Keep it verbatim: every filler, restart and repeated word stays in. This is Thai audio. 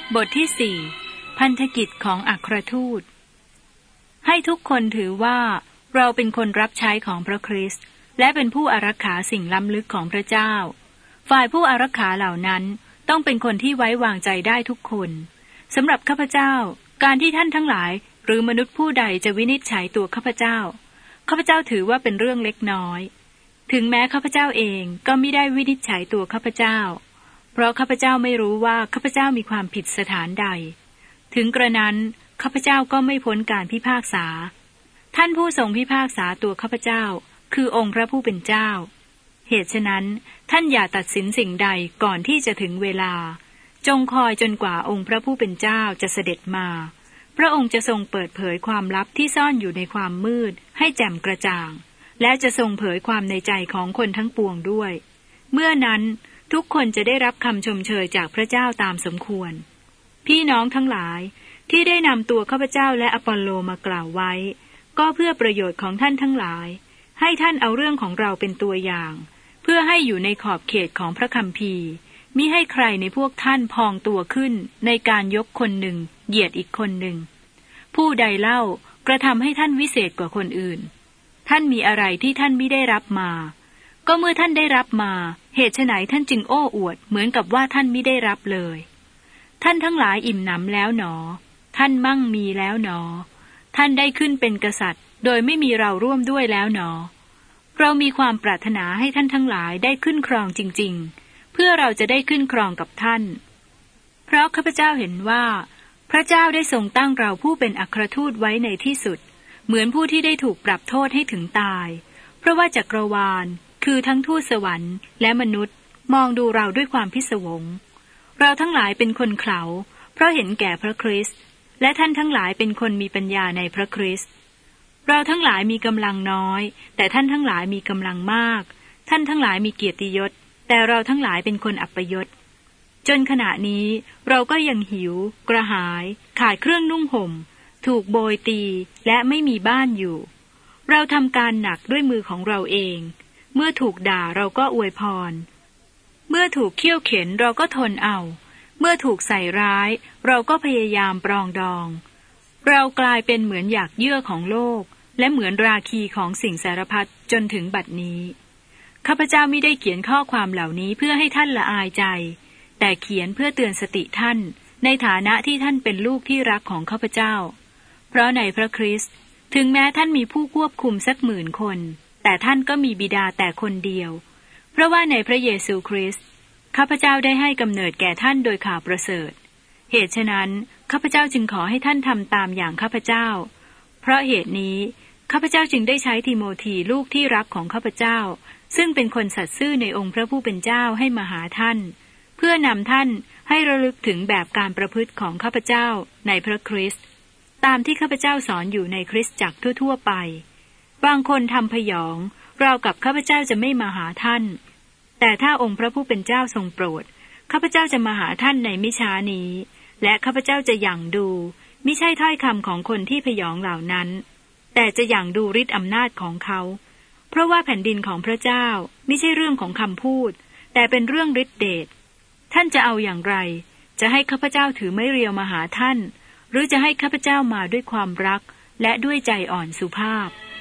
บทที่สี่พันธกิจของอัครทูตให้ทุกคนถือว่าเราเป็นคนรับใช้ของพระคริสต์และเป็นผู้อารักขาสิ่งล้ำลึกของพระเจ้าฝ่ายผู้อารักขาเหล่านั้นต้องเป็นคนที่ไว้วางใจได้ทุกคนสำหรับข้าพเจ้าการที่ท่านทั้งหลายหรือมนุษย์ผู้ใดจะวินิจฉัยตัวข้าพเจ้าข้าพเจ้าถือว่าเป็นเรื่องเล็กน้อยถึงแม้ข้าพเจ้าเองก็ไม่ได้วินิจฉัยตัวข้าพเจ้าเพราะข้าพเจ้าไม่รู้ว่าข้าพเจ้ามีความผิดสถานใดถึงกระนั้นข้าพเจ้าก็ไม่พ้นการพิพากษาท่านผู้ทรงพิพากษาตัวข้าพเจ้าคือองค์พระผู้เป็นเจ้าเหตุฉะนั้นท่านอย่าตัดสินสิ่งใดก่อนที่จะถึงเวลาจงคอยจนกว่าองค์พระผู้เป็นเจ้าจะเสด็จมาพระองค์จะทรงเปิดเผยความลับที่ซ่อนอยู่ในความมืดให้แจ่มกระจ่างและจะทรงเผยความในใจของคนทั้งปวงด้วยเมื่อนั้นทุกคนจะได้รับคำชมเชยจากพระเจ้าตามสมควรพี่น้องทั้งหลายที่ได้นำตัวข้าพเจ้าและอปอลโลมากล่าวไว้ก็เพื่อประโยชน์ของท่านทั้งหลายให้ท่านเอาเรื่องของเราเป็นตัวอย่างเพื่อให้อยู่ในขอบเขตของพระคัมภีร์มิให้ใครในพวกท่านพองตัวขึ้นในการยกคนหนึ่งเหยียดอีกคนหนึ่งผู้ใดเล่ากระทำให้ท่านวิเศษกว่าคนอื่นท่านมีอะไรที่ท่านไม่ได้รับมาก็เมื่อท่านได้รับมาเหตุไฉนท่านจึงโอ้อวดเหมือนกับว่าท่านไม่ได้รับเลยท่านทั้งหลายอิ่มหนำแล้วหนอท่านมั่งมีแล้วหนอท่านได้ขึ้นเป็นกษัตริย์โดยไม่มีเราร่วมด้วยแล้วหนอเรามีความปรารถนาให้ท่านทั้งหลายได้ขึ้นครองจริงๆเพื่อเราจะได้ขึ้นครองกับท่านเพราะข้าพเจ้าเห็นว่าพระเจ้าได้ทรงตั้งเราผู้เป็นอัครทูตไว้ในที่สุดเหมือนผู้ที่ได้ถูกปรับโทษให้ถึงตายเพราะว่าจักรวาลคือทั้งทูตสวรรค์และมนุษย์มองดูเราด้วยความพิศวงเราทั้งหลายเป็นคนเขลาเพราะเห็นแก่พระคริสต์และท่านทั้งหลายเป็นคนมีปัญญาในพระคริสต์เราทั้งหลายมีกำลังน้อยแต่ท่านทั้งหลายมีกำลังมากท่านทั้งหลายมีเกียรติยศแต่เราทั้งหลายเป็นคนอัปยศจนขณะนี้เราก็ยังหิวกระหายขาดเครื่องนุ่งห่มถูกโบยตีและไม่มีบ้านอยู่เราทำการหนักด้วยมือของเราเองเมื่อถูกด่าเราก็อวยพรเมื่อถูกเคี่ยวเข็นเราก็ทนเอาเมื่อถูกใส่ร้ายเราก็พยายามปรองดองเรากลายเป็นเหมือนหยากเยื่อของโลกและเหมือนราคีของสิ่งสารพัดจนถึงบัดนี้ข้าพเจ้าไม่ได้เขียนข้อความเหล่านี้เพื่อให้ท่านละอายใจแต่เขียนเพื่อเตือนสติท่านในฐานะที่ท่านเป็นลูกที่รักของข้าพเจ้าเพราะในพระคริสต์ถึงแม้ท่านมีผู้ควบคุมสักหมื่นคนแต่ท่านก็มีบิดาแต่คนเดียวเพราะว่าในพระเยซูคริสต์ข้าพเจ้าได้ให้กำเนิดแก่ท่านโดยข่าวประเสริฐเหตุฉะนั้นข้าพเจ้าจึงขอให้ท่านทำตามอย่างข้าพเจ้าเพราะเหตุนี้ข้าพเจ้าจึงได้ใช้ทิโมธีลูกที่รักของข้าพเจ้าซึ่งเป็นคนสัตย์ซื่อในองค์พระผู้เป็นเจ้าให้มาหาท่านเพื่อนำท่านให้ระลึกถึงแบบการประพฤติของข้าพเจ้าในพระคริสต์ตามที่ข้าพเจ้าสอนอยู่ในคริสตจักรทั่วๆไปบางคนทำพยองราวกับข้าพเจ้าจะไม่มาหาท่านแต่ถ้าองค์พระผู้เป็นเจ้าทรงโปรดข้าพเจ้าจะมาหาท่านในมิช้านี้และข้าพเจ้าจะหยั่งดูมิใช่ถ้อยคำของคนที่พยองเหล่านั้นแต่จะหยั่งดูฤทธิ์อำนาจของเขาเพราะว่าแผ่นดินของพระเจ้าไม่ใช่เรื่องของคำพูดแต่เป็นเรื่องฤทธิเดชท่านจะเอาอย่างไรจะให้ข้าพเจ้าถือไม้เรียวมาหาท่านหรือจะให้ข้าพเจ้ามาด้วยความรักและด้วยใจอ่อนสุภาพ